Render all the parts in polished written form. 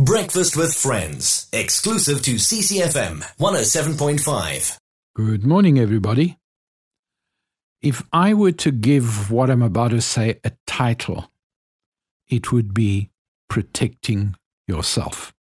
Breakfast with Friends, exclusive to CCFM 107.5. Good morning, everybody. If I were to give what I'm about to say a title, it would be Protecting Yourself.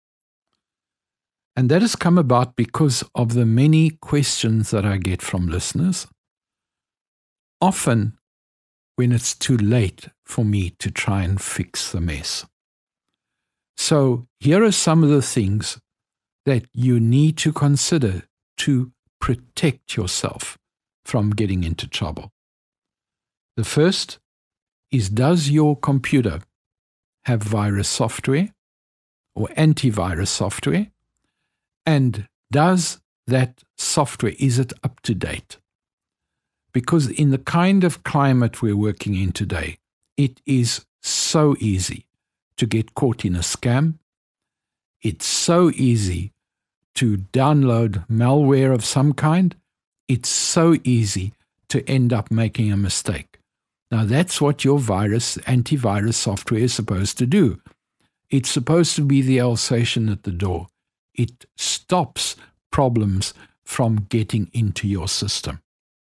And that has come about because of the many questions that I get from listeners, often when it's too late for me to try and fix the mess. So here are some of the things that you need to consider to protect yourself from getting into trouble. The first is, does your computer have virus software or antivirus software? And does that software, is it up to date? Because in the kind of climate we're working in today, it is so easy to get caught in a scam. It's so easy to download malware of some kind. It's so easy to end up making a mistake. Now that's what your antivirus software is supposed to do. It's supposed to be the Alsatian at the door. It stops problems from getting into your system.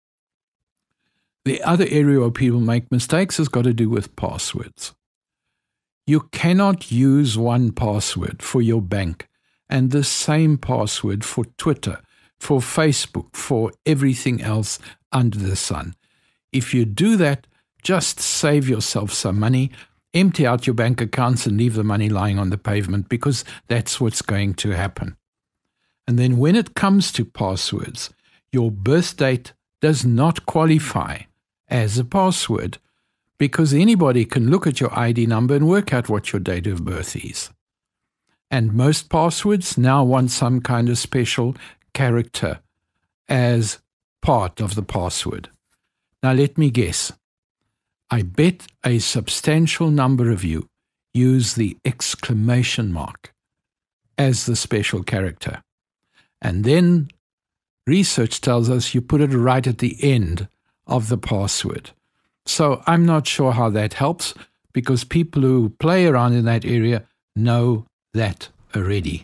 The other area where people make mistakes has got to do with passwords. You cannot use one password for your bank and the same password for Twitter, for Facebook, for everything else under the sun. If you do that, just save yourself some money, empty out your bank accounts and leave the money lying on the pavement, because that's what's going to happen. And then when it comes to passwords, your birth date does not qualify as a password, because anybody can look at your ID number and work out what your date of birth is. And most passwords now want some kind of special character as part of the password. Now let me guess. I bet a substantial number of you use the exclamation mark as the special character. And then research tells us you put it right at the end of the password. So I'm not sure how that helps, because people who play around in that area know that already.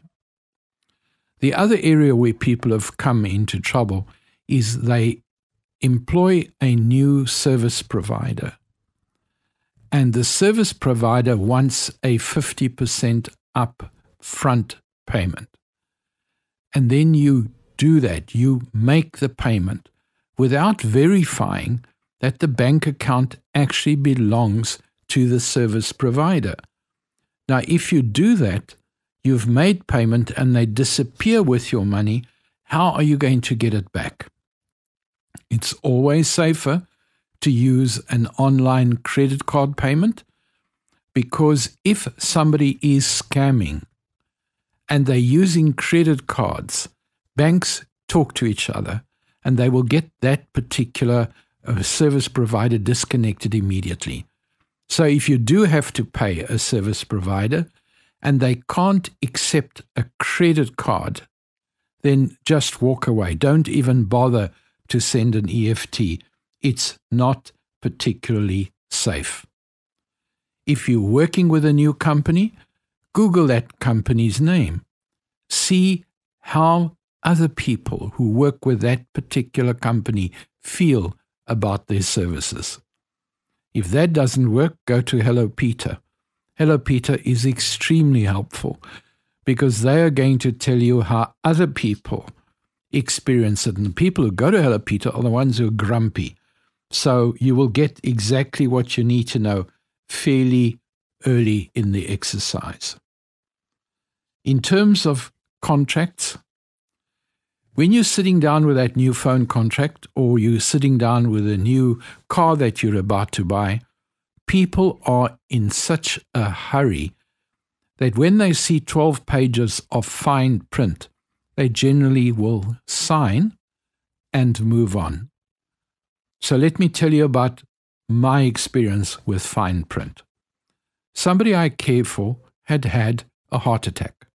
The other area where people have come into trouble is they employ a new service provider. And the service provider wants a 50% upfront payment. And then you do that. You make the payment without verifying that the bank account actually belongs to the service provider. Now, if you do that, you've made payment and they disappear with your money. How are you going to get it back? It's always safer to use an online credit card payment, because if somebody is scamming and they're using credit cards, banks talk to each other and they will get that particular service provider disconnected immediately. So if you do have to pay a service provider and they can't accept a credit card, then just walk away. Don't even bother to send an EFT. It's not particularly safe. If you're working with a new company, Google that company's name. See how other people who work with that particular company feel about their services. If that doesn't work, go to Hello Peter. Hello Peter is extremely helpful, because they are going to tell you how other people experience it. And the people who go to Hello Peter are the ones who are grumpy. So you will get exactly what you need to know fairly early in the exercise. In terms of contracts, when you're sitting down with that new phone contract, or you're sitting down with a new car that you're about to buy, people are in such a hurry that when they see 12 pages of fine print, they generally will sign and move on. So let me tell you about my experience with fine print. Somebody I care for had had a heart attack.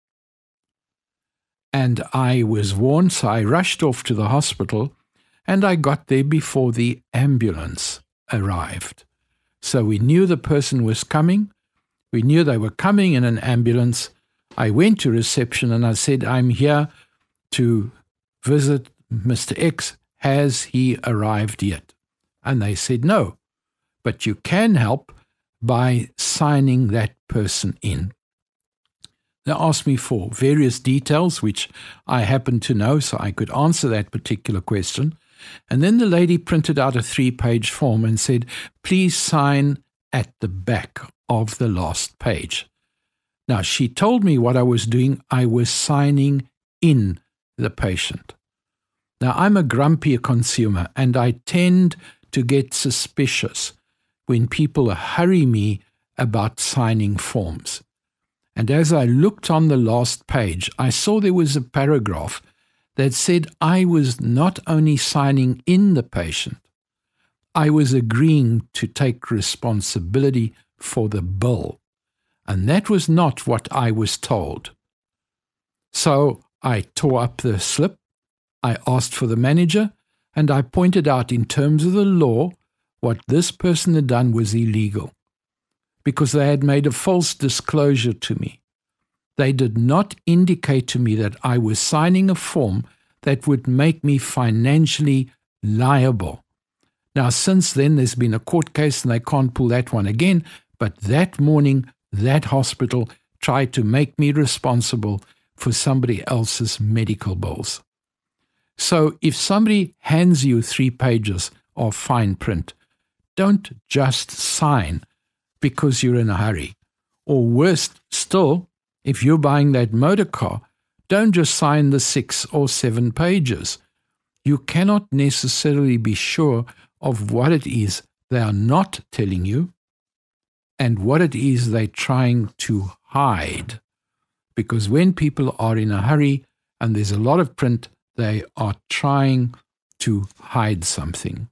And I was warned, so I rushed off to the hospital, and I got there before the ambulance arrived. So we knew the person was coming. We knew they were coming in an ambulance. I went to reception and I said, I'm here to visit Mr. X. Has he arrived yet? And they said, no, but you can help by signing that person in. They asked me for various details, which I happened to know, so I could answer that particular question. And then the lady printed out a 3-page form and said, please sign at the back of the last page. Now, she told me what I was doing. I was signing in the patient. Now, I'm a grumpy consumer, and I tend to get suspicious when people hurry me about signing forms. And as I looked on the last page, I saw there was a paragraph that said I was not only signing in the patient, I was agreeing to take responsibility for the bill. And that was not what I was told. So I tore up the slip, I asked for the manager, and I pointed out in terms of the law what this person had done was illegal, because they had made a false disclosure to me. They did not indicate to me that I was signing a form that would make me financially liable. Now, since then, there's been a court case and they can't pull that one again, but that morning, that hospital tried to make me responsible for somebody else's medical bills. So if somebody hands you 3 pages of fine print, don't just sign because you're in a hurry. Or worse still, if you're buying that motor car, don't just sign the 6 or 7 pages. You cannot necessarily be sure of what it is they are not telling you and what it is they're trying to hide. Because when people are in a hurry and there's a lot of print, they are trying to hide something.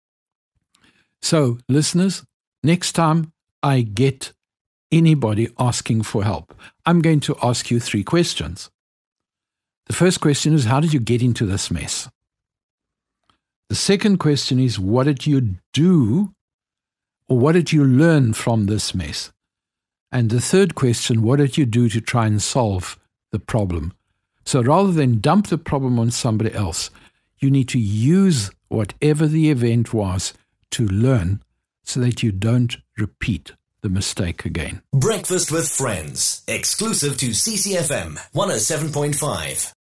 So, listeners, next time I get anybody asking for help, I'm going to ask you 3 questions. The first question is, how did you get into this mess? The second question is, what did you do, or what did you learn from this mess? And the third question, what did you do to try and solve the problem? So rather than dump the problem on somebody else, you need to use whatever the event was to learn so that you don't repeat the mistake again. Breakfast with Friends, exclusive to CCFM 107.5.